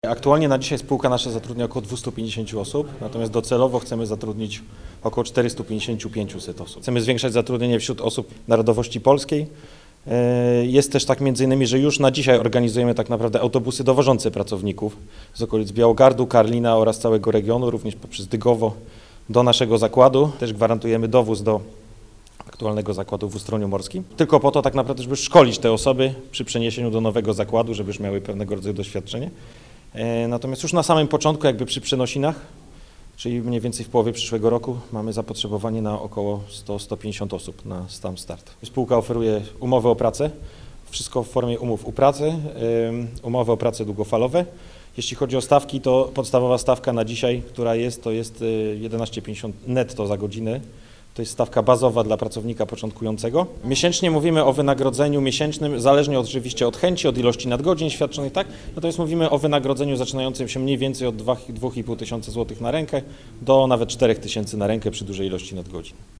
Aktualnie na dzisiaj spółka nasza zatrudnia około 250 osób, natomiast docelowo chcemy zatrudnić około 450-500 osób. Chcemy zwiększać zatrudnienie wśród osób narodowości polskiej. Jest też tak między innymi, że już na dzisiaj organizujemy tak naprawdę autobusy dowożące pracowników z okolic Białogardu, Karlina oraz całego regionu, również poprzez Dygowo do naszego zakładu. Też gwarantujemy dowóz do aktualnego zakładu w Ustroniu Morskim. Tylko po to tak naprawdę, żeby szkolić te osoby przy przeniesieniu do nowego zakładu, żeby już miały pewnego rodzaju doświadczenie. Natomiast już na samym początku, jakby przy przenosinach, czyli mniej więcej w połowie przyszłego roku, mamy zapotrzebowanie na około 100-150 osób na sam start. Spółka oferuje umowy o pracę, wszystko w formie umów o pracy, umowy o pracę długofalowe. Jeśli chodzi o stawki, to podstawowa stawka na dzisiaj, która jest, to jest 11,50 netto za godzinę. To jest stawka bazowa dla pracownika początkującego. Miesięcznie mówimy o wynagrodzeniu miesięcznym, zależnie oczywiście od chęci, od ilości nadgodzin świadczonych, tak? Natomiast mówimy o wynagrodzeniu zaczynającym się mniej więcej od 2,5 tysiąca złotych na rękę do nawet 4 tysięcy na rękę przy dużej ilości nadgodzin.